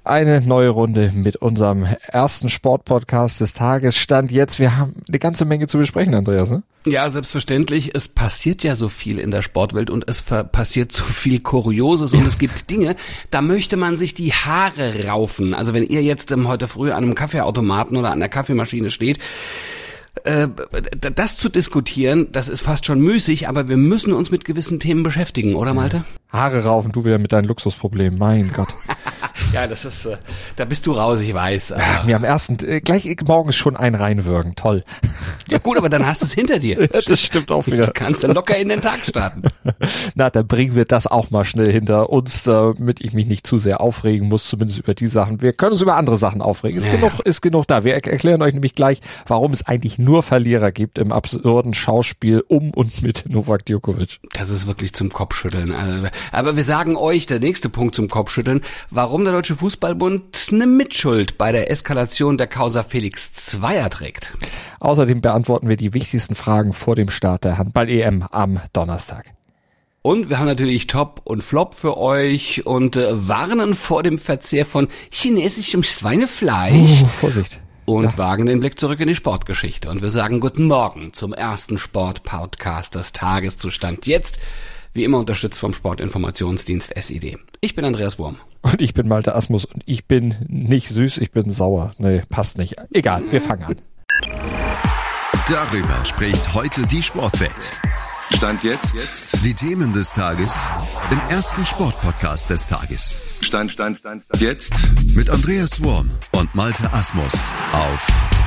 eine neue Runde mit unserem ersten Sportpodcast des Tages. Stand jetzt, wir haben eine ganze Menge zu besprechen, Andreas, ne? Ja, selbstverständlich. Es passiert ja so viel in der Sportwelt und es passiert so viel Kurioses und es gibt Dinge, da möchte man sich die Haare raufen. Also wenn ihr jetzt heute früh an einem Kaffeeautomaten oder an der Kaffeemaschine steht, das zu diskutieren, das ist fast schon müßig, aber wir müssen uns mit gewissen Themen beschäftigen, oder Malte? Haare raufen, du wieder mit deinen Luxusproblemen, mein Gott. Ja, das ist, da bist du raus, ich weiß. Ja, mir am ersten, gleich morgens schon ein reinwürgen, toll. Ja gut, aber dann hast du es hinter dir. Ja, das stimmt auch wieder. Das kannst du locker in den Tag starten. Na, dann bringen wir das auch mal schnell hinter uns, damit ich mich nicht zu sehr aufregen muss, zumindest über die Sachen. Wir können uns über andere Sachen aufregen. Ist genug da. Wir erklären euch nämlich gleich, warum es eigentlich nur Verlierer gibt im absurden Schauspiel um und mit Novak Djokovic. Das ist wirklich zum Kopfschütteln. Aber wir sagen euch, der nächste Punkt zum Kopfschütteln, warum der Deutsche Fußballbund eine Mitschuld bei der Eskalation der Causa Felix Zweier trägt. Außerdem beantworten wir die wichtigsten Fragen vor dem Start der Handball-EM am Donnerstag. Und wir haben natürlich Top und Flop für euch und warnen vor dem Verzehr von chinesischem Schweinefleisch. Vorsicht. Und wagen den Blick zurück in die Sportgeschichte. Und wir sagen guten Morgen zum ersten Sportpodcast des Tages zu Stand jetzt. Wie immer unterstützt vom Sportinformationsdienst SID. Ich bin Andreas Wurm. Und ich bin Malte Asmus und ich bin nicht süß, ich bin sauer. Nee, passt nicht. Egal, wir fangen an. Darüber spricht heute die Sportwelt. Stand jetzt. Die Themen des Tages im ersten Sportpodcast des Tages. Stand jetzt. Mit Andreas Wurm und Malte Asmus auf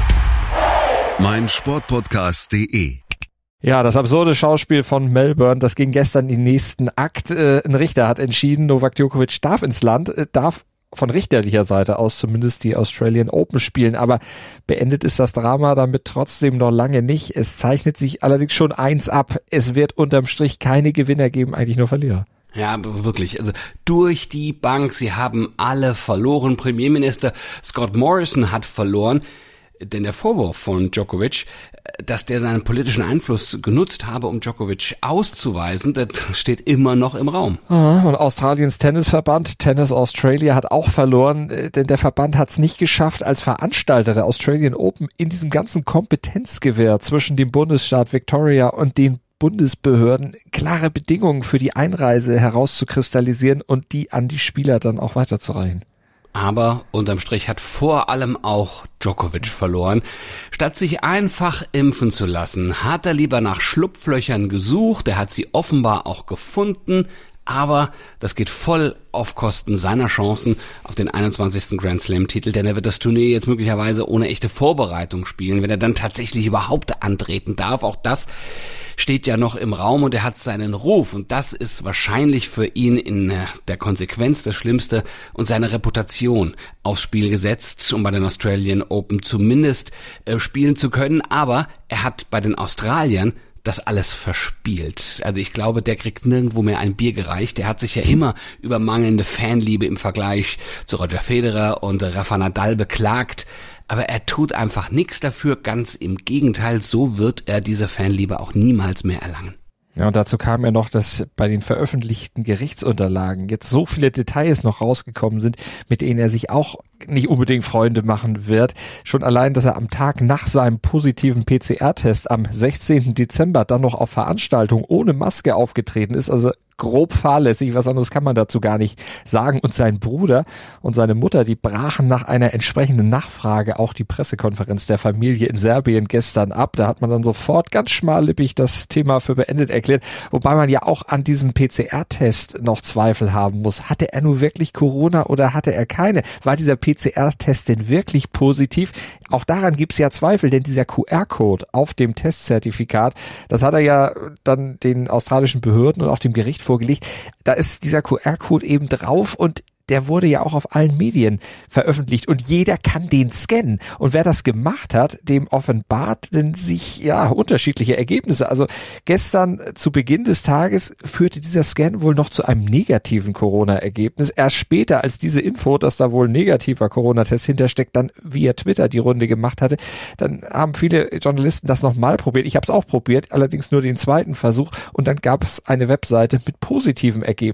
meinsportpodcast.de. Ja, das absurde Schauspiel von Melbourne, das ging gestern in den nächsten Akt. Ein Richter hat entschieden, Novak Djokovic darf ins Land, darf von richterlicher Seite aus zumindest die Australian Open spielen, aber beendet ist das Drama damit trotzdem noch lange nicht. Es zeichnet sich allerdings schon eins ab, es wird unterm Strich keine Gewinner geben, eigentlich nur Verlierer. Ja, aber wirklich, also durch die Bank, sie haben alle verloren. Premierminister Scott Morrison hat verloren, denn der Vorwurf von Djokovic, dass der seinen politischen Einfluss genutzt habe, um Djokovic auszuweisen, das steht immer noch im Raum. Und Australiens Tennisverband, Tennis Australia, hat auch verloren, denn der Verband hat es nicht geschafft, als Veranstalter der Australian Open in diesem ganzen Kompetenzgewirr zwischen dem Bundesstaat Victoria und den Bundesbehörden klare Bedingungen für die Einreise herauszukristallisieren und die an die Spieler dann auch weiterzureichen. Aber unterm Strich hat vor allem auch Djokovic verloren. Statt sich einfach impfen zu lassen, hat er lieber nach Schlupflöchern gesucht. Er hat sie offenbar auch gefunden. Aber das geht voll auf Kosten seiner Chancen auf den 21. Grand Slam-Titel, denn er wird das Turnier jetzt möglicherweise ohne echte Vorbereitung spielen, wenn er dann tatsächlich überhaupt antreten darf. Auch das steht ja noch im Raum und er hat seinen Ruf und das ist wahrscheinlich für ihn in der Konsequenz das Schlimmste und seine Reputation aufs Spiel gesetzt, um bei den Australian Open zumindest spielen zu können. Aber er hat bei den Australiern das alles verspielt. Also ich glaube, der kriegt nirgendwo mehr ein Bier gereicht. Der hat sich ja immer über mangelnde Fanliebe im Vergleich zu Roger Federer und Rafa Nadal beklagt. Aber er tut einfach nichts dafür. Ganz im Gegenteil, so wird er diese Fanliebe auch niemals mehr erlangen. Ja, und dazu kam ja noch, dass bei den veröffentlichten Gerichtsunterlagen jetzt so viele Details noch rausgekommen sind, mit denen er sich auch nicht unbedingt Freunde machen wird. Schon allein, dass er am Tag nach seinem positiven PCR-Test am 16. Dezember dann noch auf Veranstaltung ohne Maske aufgetreten ist, also grob fahrlässig, was anderes kann man dazu gar nicht sagen. Und sein Bruder und seine Mutter, die brachen nach einer entsprechenden Nachfrage auch die Pressekonferenz der Familie in Serbien gestern ab. Da hat man dann sofort ganz schmallippig das Thema für beendet erklärt, wobei man ja auch an diesem PCR-Test noch Zweifel haben muss. Hatte er nun wirklich Corona oder hatte er keine? War dieser PCR-Test denn wirklich positiv? Auch daran gibt es ja Zweifel, denn dieser QR-Code auf dem Testzertifikat, das hat er ja dann den australischen Behörden und auch dem Gericht vorgelegt. Da ist dieser QR-Code eben drauf und der wurde ja auch auf allen Medien veröffentlicht und jeder kann den scannen. Und wer das gemacht hat, dem offenbart denn sich ja unterschiedliche Ergebnisse. Also gestern zu Beginn des Tages führte dieser Scan wohl noch zu einem negativen Corona-Ergebnis. Erst später, als diese Info, dass da wohl ein negativer Corona-Test hintersteckt, dann via Twitter die Runde gemacht hatte, dann haben viele Journalisten das nochmal probiert. Ich habe es auch probiert, allerdings nur den zweiten Versuch und dann gab es eine Webseite mit positivem Ergebnis.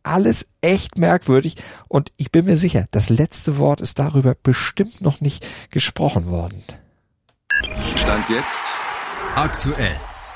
alles echt merkwürdig und ich bin mir sicher, das letzte Wort ist darüber bestimmt noch nicht gesprochen worden. Stand jetzt aktuell.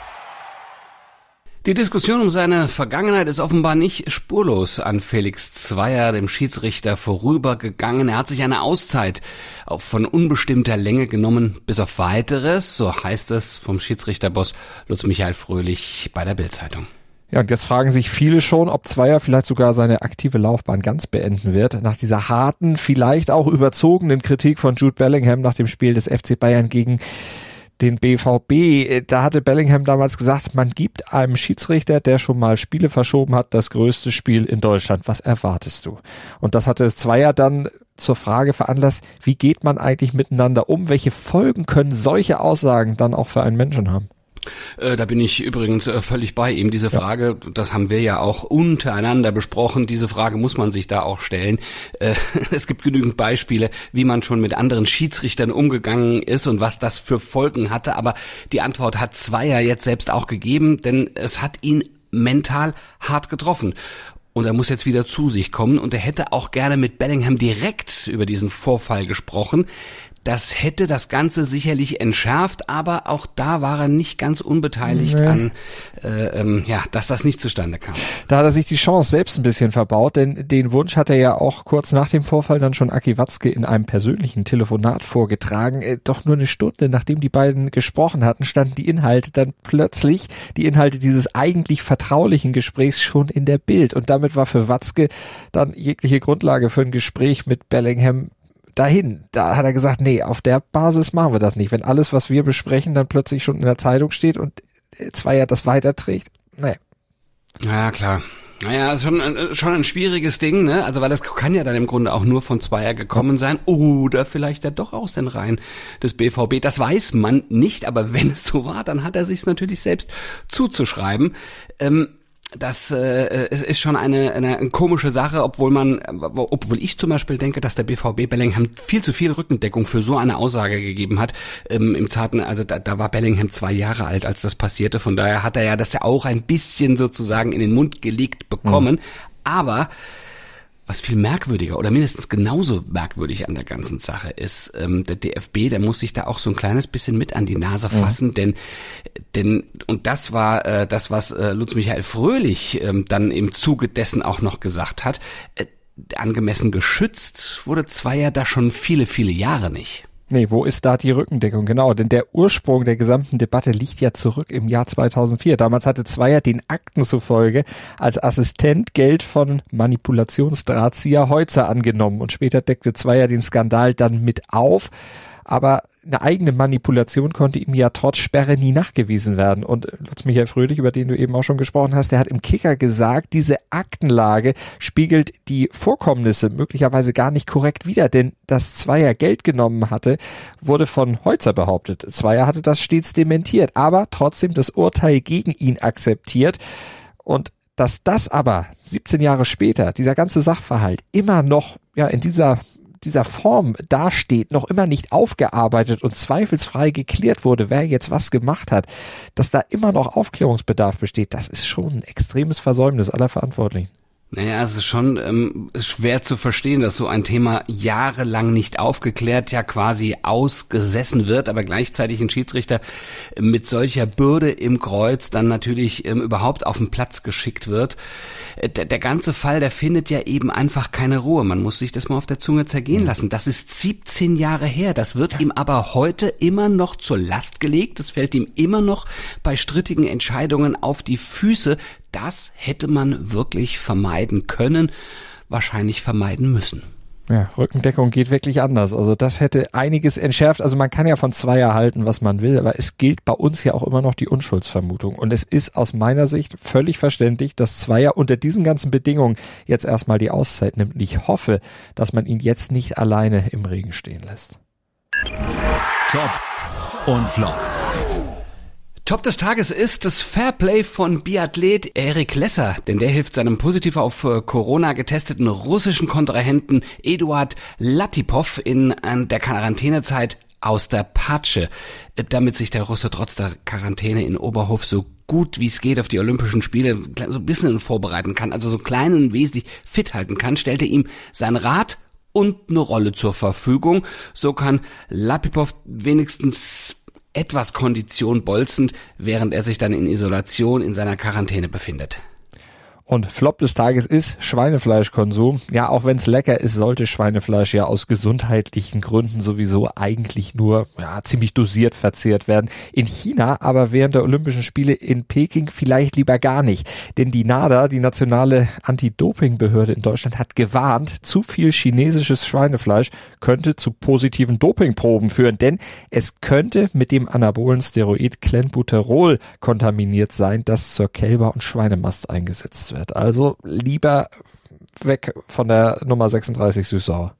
Die Diskussion um seine Vergangenheit ist offenbar nicht spurlos an Felix Zweier, dem Schiedsrichter, vorübergegangen. Er hat sich eine Auszeit von unbestimmter Länge genommen, bis auf Weiteres, so heißt es vom Schiedsrichterboss Lutz Michael Fröhlich bei der Bild-Zeitung. Ja, und jetzt fragen sich viele schon, ob Zweier vielleicht sogar seine aktive Laufbahn ganz beenden wird. Nach dieser harten, vielleicht auch überzogenen Kritik von Jude Bellingham nach dem Spiel des FC Bayern gegen den BVB, da hatte Bellingham damals gesagt, man gibt einem Schiedsrichter, der schon mal Spiele verschoben hat, das größte Spiel in Deutschland. Was erwartest du? Und das hatte Zweier dann zur Frage veranlasst, wie geht man eigentlich miteinander um? Welche Folgen können solche Aussagen dann auch für einen Menschen haben? Da bin ich übrigens völlig bei ihm. Diese Frage, das haben wir ja auch untereinander besprochen, diese Frage muss man sich da auch stellen. Es gibt genügend Beispiele, wie man schon mit anderen Schiedsrichtern umgegangen ist und was das für Folgen hatte. Aber die Antwort hat Zweier jetzt selbst auch gegeben, denn es hat ihn mental hart getroffen. Und er muss jetzt wieder zu sich kommen und er hätte auch gerne mit Bellingham direkt über diesen Vorfall gesprochen. Das hätte das Ganze sicherlich entschärft, aber auch da war er nicht ganz unbeteiligt an, dass das nicht zustande kam. Da hat er sich die Chance selbst ein bisschen verbaut, denn den Wunsch hat er ja auch kurz nach dem Vorfall dann schon Aki Watzke in einem persönlichen Telefonat vorgetragen. Doch nur eine Stunde, nachdem die beiden gesprochen hatten, standen die Inhalte dann plötzlich, die Inhalte dieses eigentlich vertraulichen Gesprächs schon in der Bild. Und damit war für Watzke dann jegliche Grundlage für ein Gespräch mit Bellingham dahin. Da hat er gesagt, nee, auf der Basis machen wir das nicht. Wenn alles, was wir besprechen, dann plötzlich schon in der Zeitung steht und Zweier das weiterträgt, nee. Ja, klar. Naja, ist schon ein schwieriges Ding, ne? Also, weil das kann ja dann im Grunde auch nur von Zweier gekommen sein oder vielleicht ja doch aus den Reihen des BVB. Das weiß man nicht, aber wenn es so war, dann hat er sich's natürlich selbst zuzuschreiben. Das ist schon eine komische Sache, obwohl ich zum Beispiel denke, dass der BVB Bellingham viel zu viel Rückendeckung für so eine Aussage gegeben hat. Im zarten, also da war Bellingham 2 Jahre alt, als das passierte. Von daher hat er ja das ja auch ein bisschen sozusagen in den Mund gelegt bekommen. Aber was viel merkwürdiger oder mindestens genauso merkwürdig an der ganzen Sache ist, der DFB, der muss sich da auch so ein kleines bisschen mit an die Nase fassen, denn und das war das, was Lutz Michael Fröhlich dann im Zuge dessen auch noch gesagt hat, angemessen geschützt wurde Zweier da schon viele, viele Jahre nicht. Nee, wo ist da die Rückendeckung? Genau, denn der Ursprung der gesamten Debatte liegt ja zurück im Jahr 2004. Damals hatte Zweier den Akten zufolge als Assistent Geld von Manipulationsdrahtzieher Heutzer angenommen und später deckte Zweier den Skandal dann mit auf. Aber eine eigene Manipulation konnte ihm ja trotz Sperre nie nachgewiesen werden. Und Lutz Michael Fröhlich, über den du eben auch schon gesprochen hast, der hat im Kicker gesagt, diese Aktenlage spiegelt die Vorkommnisse möglicherweise gar nicht korrekt wider, denn dass Zweier Geld genommen hatte, wurde von Heutzer behauptet. Zweier hatte das stets dementiert, aber trotzdem das Urteil gegen ihn akzeptiert. Und dass das aber 17 Jahre später, dieser ganze Sachverhalt immer noch in dieser Form dasteht, noch immer nicht aufgearbeitet und zweifelsfrei geklärt wurde, wer jetzt was gemacht hat, dass da immer noch Aufklärungsbedarf besteht, das ist schon ein extremes Versäumnis aller Verantwortlichen. Naja, es ist schon schwer zu verstehen, dass so ein Thema jahrelang nicht aufgeklärt, ja quasi ausgesessen wird, aber gleichzeitig ein Schiedsrichter mit solcher Bürde im Kreuz dann natürlich überhaupt auf den Platz geschickt wird. Der ganze Fall, der findet ja eben einfach keine Ruhe. Man muss sich das mal auf der Zunge zergehen lassen. Das ist 17 Jahre her. Das wird ihm aber heute immer noch zur Last gelegt. Das fällt ihm immer noch bei strittigen Entscheidungen auf die Füße. Das hätte man wirklich vermeiden können, wahrscheinlich vermeiden müssen. Ja, Rückendeckung geht wirklich anders. Also das hätte einiges entschärft. Also man kann ja von Zweier halten, was man will, aber es gilt bei uns ja auch immer noch die Unschuldsvermutung. Und es ist aus meiner Sicht völlig verständlich, dass Zweier unter diesen ganzen Bedingungen jetzt erstmal die Auszeit nimmt. Und ich hoffe, dass man ihn jetzt nicht alleine im Regen stehen lässt. Top und Flop. Top des Tages ist das Fairplay von Biathlet Erik Lesser, denn der hilft seinem positiv auf Corona getesteten russischen Kontrahenten Eduard Latipov in der Quarantänezeit aus der Patsche, damit sich der Russe trotz der Quarantäne in Oberhof so gut wie es geht auf die Olympischen Spiele so ein bisschen vorbereiten kann, also so klein und wesentlich fit halten kann, stellt er ihm sein Rad und eine Rolle zur Verfügung. So kann Lapipov wenigstens etwas Kondition bolzend, während er sich dann in Isolation in seiner Quarantäne befindet. Und Flop des Tages ist Schweinefleischkonsum. Ja, auch wenn es lecker ist, sollte Schweinefleisch ja aus gesundheitlichen Gründen sowieso eigentlich nur ziemlich dosiert verzehrt werden. In China aber während der Olympischen Spiele in Peking vielleicht lieber gar nicht. Denn die NADA, die nationale Anti-Doping-Behörde in Deutschland, hat gewarnt, zu viel chinesisches Schweinefleisch könnte zu positiven Dopingproben führen. Denn es könnte mit dem anabolen Steroid Clenbuterol kontaminiert sein, das zur Kälber- und Schweinemast eingesetzt wird. Also lieber weg von der Nummer 36 süß-sauer.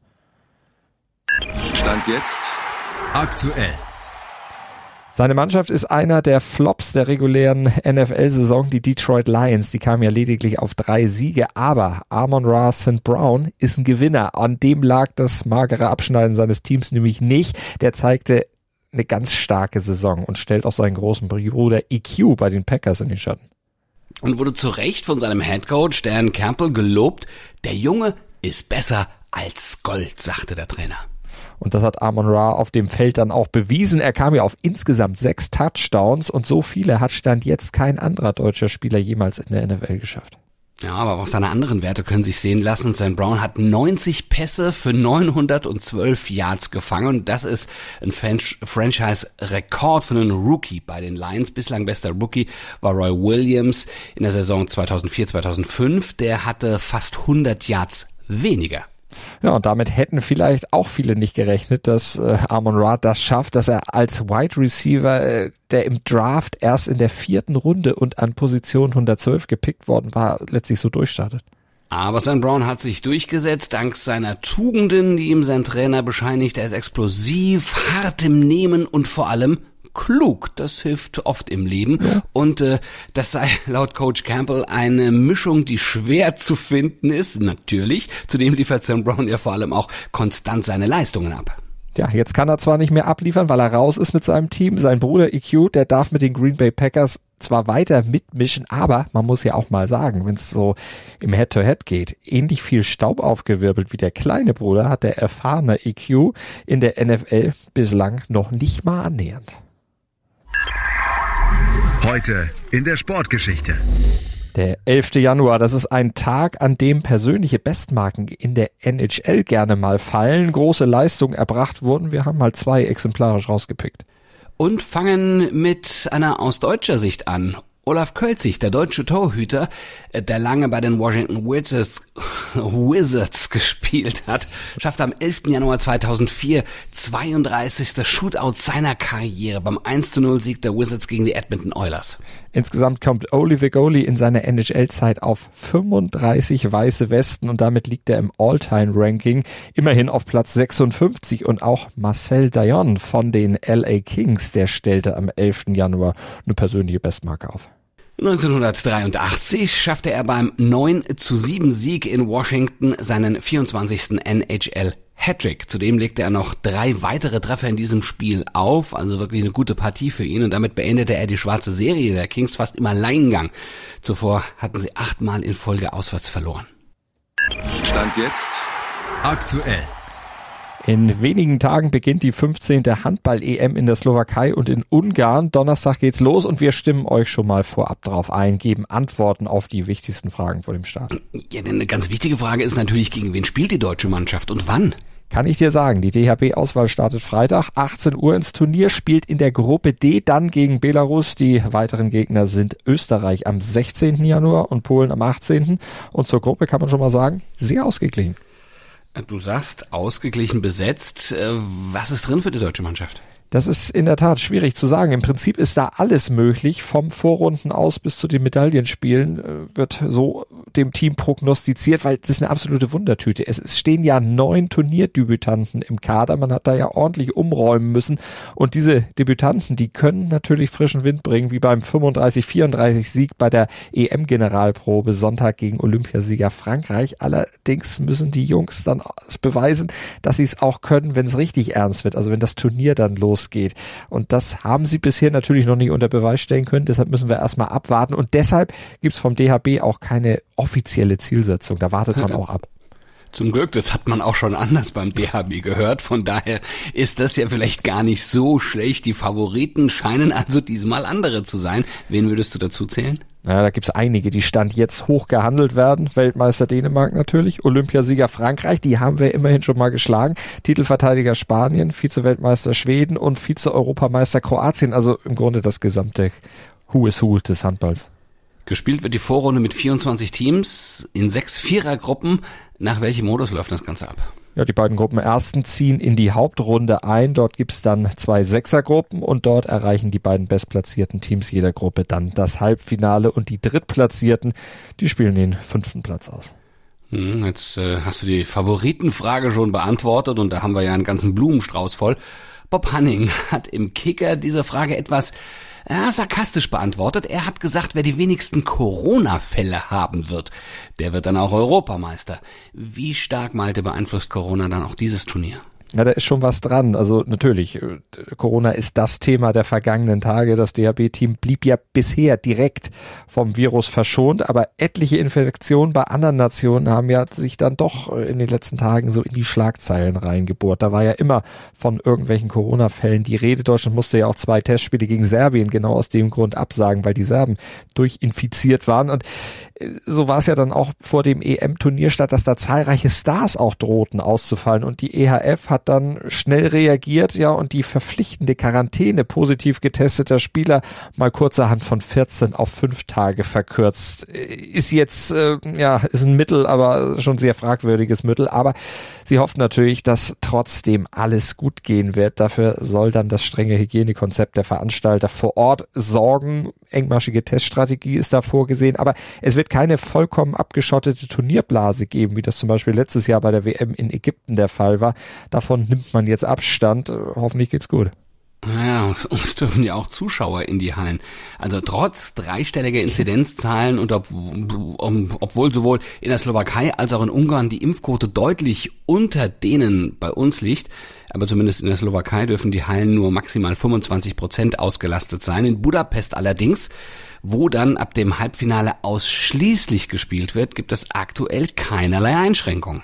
Stand jetzt aktuell. Seine Mannschaft ist einer der Flops der regulären NFL-Saison, die Detroit Lions. Die kamen ja lediglich auf 3 Siege, aber Amon-Ra St. Brown ist ein Gewinner. An dem lag das magere Abschneiden seines Teams nämlich nicht. Der zeigte eine ganz starke Saison und stellt auch seinen großen Bruder EQ bei den Packers in den Schatten. Und wurde zu Recht von seinem Headcoach Dan Campbell gelobt. Der Junge ist besser als Gold, sagte der Trainer. Und das hat Amon-Ra auf dem Feld dann auch bewiesen. Er kam ja auf insgesamt 6 Touchdowns und so viele hat Stand jetzt kein anderer deutscher Spieler jemals in der NFL geschafft. Ja, aber auch seine anderen Werte können sich sehen lassen. St. Brown hat 90 Pässe für 912 Yards gefangen und das ist ein Franchise-Rekord für einen Rookie bei den Lions. Bislang bester Rookie war Roy Williams in der Saison 2004-2005. Der hatte fast 100 Yards weniger. Ja, und damit hätten vielleicht auch viele nicht gerechnet, dass Amon-Ra das schafft, dass er als Wide Receiver, der im Draft erst in der 4. Runde und an Position 112 gepickt worden war, letztlich so durchstartet. Aber St. Brown hat sich durchgesetzt, dank seiner Tugenden, die ihm sein Trainer bescheinigt. Er ist explosiv, hart im Nehmen und vor allem klug. Das hilft oft im Leben. Ja. Und das sei laut Coach Campbell eine Mischung, die schwer zu finden ist. Natürlich. Zudem liefert St. Brown ja vor allem auch konstant seine Leistungen ab. Ja, jetzt kann er zwar nicht mehr abliefern, weil er raus ist mit seinem Team. Sein Bruder EQ, der darf mit den Green Bay Packers zwar weiter mitmischen, aber man muss ja auch mal sagen, wenn es so im Head-to-Head geht, ähnlich viel Staub aufgewirbelt wie der kleine Bruder hat der erfahrene EQ in der NFL bislang noch nicht mal annähernd. Heute in der Sportgeschichte. Der 11. Januar, das ist ein Tag, an dem persönliche Bestmarken in der NHL gerne mal fallen, große Leistungen erbracht wurden. Wir haben mal 2 exemplarisch rausgepickt. Und fangen mit einer aus deutscher Sicht an. Olaf Kölzig, der deutsche Torhüter, der lange bei den Washington Wizards gespielt hat, schaffte am 11. Januar 2004 32. Shootout seiner Karriere beim 1:0-Sieg der Wizards gegen die Edmonton Oilers. Insgesamt kommt Oli the Goalie in seiner NHL-Zeit auf 35 weiße Westen und damit liegt er im All-Time-Ranking immerhin auf Platz 56 und auch Marcel Dayon von den LA Kings, der stellte am 11. Januar eine persönliche Bestmarke auf. 1983 schaffte er beim 9:7-Sieg in Washington seinen 24. NHL-Hattrick. Zudem legte er noch 3 weitere Treffer in diesem Spiel auf, also wirklich eine gute Partie für ihn. Und damit beendete er die schwarze Serie der Kings fast im Alleingang. Zuvor hatten sie 8-mal in Folge auswärts verloren. Stand jetzt aktuell. In wenigen Tagen beginnt die 15. Handball-EM in der Slowakei und in Ungarn. Donnerstag geht's los und wir stimmen euch schon mal vorab drauf ein, geben Antworten auf die wichtigsten Fragen vor dem Start. Ja, denn eine ganz wichtige Frage ist natürlich, gegen wen spielt die deutsche Mannschaft und wann? Kann ich dir sagen, die DHB-Auswahl startet Freitag, 18 Uhr ins Turnier, spielt in der Gruppe D dann gegen Belarus. Die weiteren Gegner sind Österreich am 16. Januar und Polen am 18. Und zur Gruppe kann man schon mal sagen, sehr ausgeglichen. Du sagst, ausgeglichen besetzt. Was ist drin für die deutsche Mannschaft? Das ist in der Tat schwierig zu sagen. Im Prinzip ist da alles möglich. Vom Vorrunden aus bis zu den Medaillenspielen wird so dem Team prognostiziert, weil das ist eine absolute Wundertüte. Es stehen ja 9 Turnierdebütanten im Kader. Man hat da ja ordentlich umräumen müssen. Und diese Debütanten, die können natürlich frischen Wind bringen, wie beim 35-34-Sieg bei der EM-Generalprobe Sonntag gegen Olympiasieger Frankreich. Allerdings müssen die Jungs dann beweisen, dass sie es auch können, wenn es richtig ernst wird. Also wenn das Turnier dann losgeht. losgeht. Und das haben sie bisher natürlich noch nicht unter Beweis stellen können. Deshalb müssen wir erstmal abwarten. Und deshalb gibt's vom DHB auch keine offizielle Zielsetzung. Da wartet man auch ab. Zum Glück, das hat man auch schon anders beim DHB gehört. Von daher ist das ja vielleicht gar nicht so schlecht. Die Favoriten scheinen also diesmal andere zu sein. Wen würdest du dazu zählen? Ja, da gibt's einige, die Stand jetzt hoch gehandelt werden. Weltmeister Dänemark natürlich, Olympiasieger Frankreich, die haben wir immerhin schon mal geschlagen. Titelverteidiger Spanien, Vize-Weltmeister Schweden und Vize-Europameister Kroatien. Also im Grunde das gesamte Who is Who des Handballs. Gespielt wird die Vorrunde mit 24 Teams in 6 Vierergruppen. Nach welchem Modus läuft das Ganze ab? Ja, die beiden Gruppen ersten ziehen in die Hauptrunde ein. Dort gibt's dann 2 Sechsergruppen und dort erreichen die beiden bestplatzierten Teams jeder Gruppe dann das Halbfinale und die Drittplatzierten, die spielen den 5. Platz aus. Jetzt hast du die Favoritenfrage schon beantwortet und da haben wir ja einen ganzen Blumenstrauß voll. Bob Hanning hat im Kicker diese Frage etwas sarkastisch beantwortet. Er hat gesagt, wer die wenigsten Corona-Fälle haben wird, der wird dann auch Europameister. Wie stark, Malte, beeinflusst Corona dann auch dieses Turnier? Ja, da ist schon was dran. Also natürlich, Corona ist das Thema der vergangenen Tage. Das DHB-Team blieb ja bisher direkt vom Virus verschont, aber etliche Infektionen bei anderen Nationen haben ja sich dann doch in den letzten Tagen so in die Schlagzeilen reingebohrt. Da war ja immer von irgendwelchen Corona-Fällen die Rede. Deutschland musste ja auch 2 Testspiele gegen Serbien genau aus dem Grund absagen, weil die Serben durchinfiziert waren. Und so war es ja dann auch vor dem EM-Turnier statt, dass da zahlreiche Stars auch drohten auszufallen. Und die EHF hat dann schnell reagiert, ja, und die verpflichtende Quarantäne positiv getesteter Spieler mal kurzerhand von 14 auf 5 Tage verkürzt. Ist jetzt, ist ein Mittel, aber schon sehr fragwürdiges Mittel. Aber sie hofft natürlich, dass trotzdem alles gut gehen wird. Dafür soll dann das strenge Hygienekonzept der Veranstalter vor Ort sorgen. Engmaschige Teststrategie ist da vorgesehen, aber es wird keine vollkommen abgeschottete Turnierblase geben, wie das zum Beispiel letztes Jahr bei der WM in Ägypten der Fall war. Davon nimmt man jetzt Abstand. Hoffentlich geht's gut. Naja, uns dürfen ja auch Zuschauer in die Hallen. Also trotz dreistelliger Inzidenzzahlen und obwohl sowohl in der Slowakei als auch in Ungarn die Impfquote deutlich unter denen bei uns liegt, aber zumindest in der Slowakei dürfen die Hallen nur maximal 25% ausgelastet sein. In Budapest allerdings, wo dann ab dem Halbfinale ausschließlich gespielt wird, gibt es aktuell keinerlei Einschränkungen.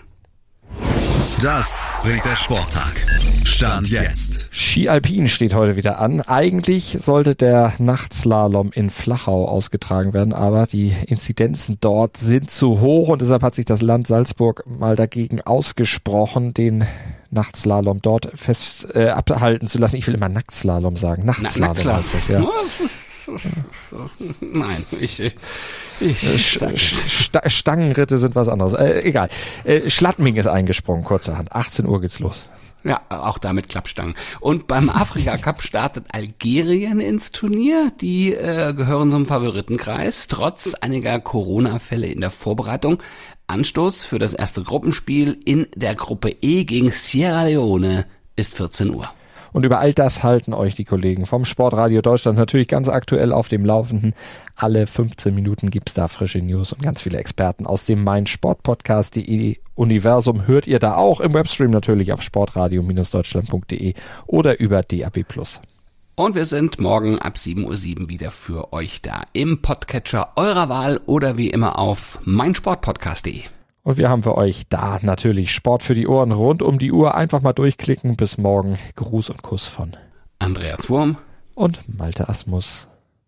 Das bringt der Sporttag. Stand jetzt. Ski Alpin steht heute wieder an. Eigentlich sollte der Nachtslalom in Flachau ausgetragen werden, aber die Inzidenzen dort sind zu hoch und deshalb hat sich das Land Salzburg mal dagegen ausgesprochen, den Nachtslalom dort fest abhalten zu lassen. Ich will immer Nacktslalom sagen. Nachtslalom heißt das, ja. Nein, Stangenritte sind was anderes. Egal. Schladming ist eingesprungen, kurzerhand. 18 Uhr geht's los. Ja, auch da mit Klappstangen. Und beim Afrika Cup startet Algerien ins Turnier. Die gehören zum Favoritenkreis, trotz einiger Corona-Fälle in der Vorbereitung. Anstoß für das erste Gruppenspiel in der Gruppe E gegen Sierra Leone ist 14 Uhr. Und über all das halten euch die Kollegen vom Sportradio Deutschland natürlich ganz aktuell auf dem Laufenden. Alle 15 Minuten gibt's da frische News und ganz viele Experten aus dem meinsportpodcast.de Universum hört ihr da auch im Webstream natürlich auf sportradio-deutschland.de oder über DAB+. Und wir sind morgen ab 7:07 Uhr wieder für euch da im Podcatcher eurer Wahl oder wie immer auf meinsportpodcast.de. Und wir haben für euch da natürlich Sport für die Ohren rund um die Uhr. Einfach mal durchklicken. Bis morgen. Gruß und Kuss von Andreas Wurm und Malte Asmus.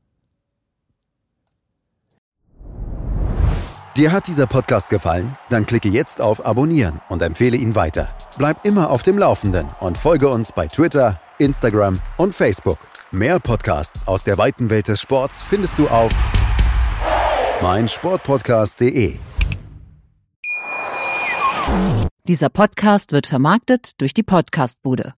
Dir hat dieser Podcast gefallen? Dann klicke jetzt auf Abonnieren und empfehle ihn weiter. Bleib immer auf dem Laufenden und folge uns bei Twitter, Instagram und Facebook. Mehr Podcasts aus der weiten Welt des Sports findest du auf meinsportpodcast.de. Dieser Podcast wird vermarktet durch die Podcastbude.